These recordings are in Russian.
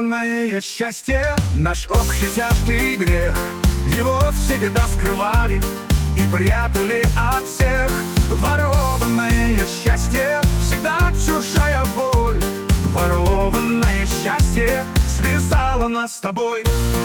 Ворованное счастье, наш общий тяжкий грех, его всегда скрывали и прятали от всех. Ворованное счастье, всегда чужая боль. Ворованное счастье связало нас с тобой.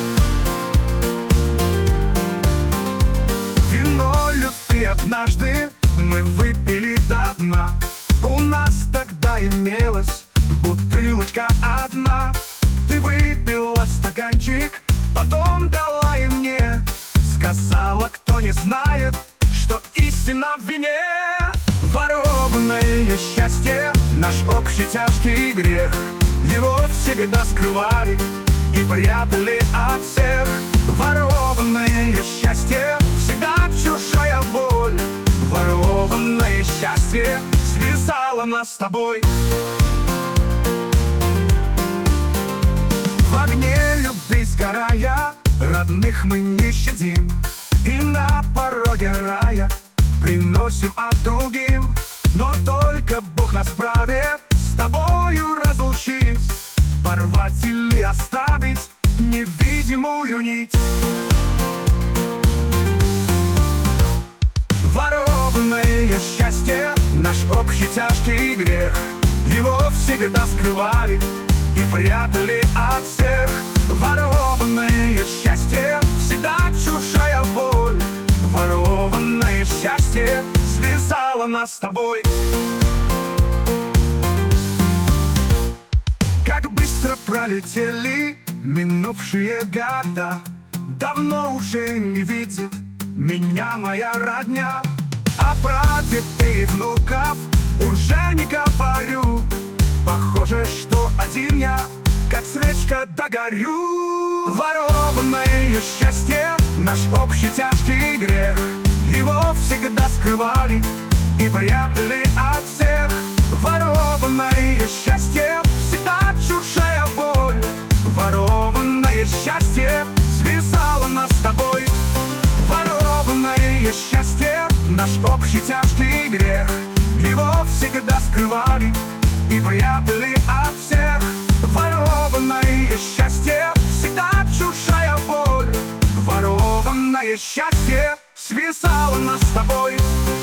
Вино любви однажды мы выпили до дна. У нас тогда имелась бутылочка одна. Ты выпила стаканчик, потом дала и мне. Сказала, кто не знает, что истина в вине. Ворованное счастье, наш общий тяжкий грех, его всегда скрывали и прятали от всех. Ворованное счастье, всегда чужая боль. Ворованное счастье связало нас с тобой. В огне любви сгорая, родных мы не щадим, и на пороге рая приносим от другим. Но только Бог нас правит с тобою разлучить, порвать или оставить невидимую нить. Ворованное счастье, наш общий тяжкий грех, его всегда скрывали и прятали от всех. Ворованное счастье, всегда чужая боль. Ворованное счастье связало нас с тобой. Как быстро пролетели минувшие года, давно уже не видит меня моя родня. А про детей и внуков уже не говорю. Похоже, что один я, как свечка, догорю. Ворованное счастье, наш общий тяжкий грех, его всегда скрывали и прятали от всех. Ворованное счастье, всегда чужая боль. Ворованное счастье связало нас с тобой. Ворованное счастье, наш общий тяжкий грех, его всегда скрывали и прятали от всех. Ворованное счастье, всегда чужая боль. Ворованное счастье связало нас с тобой.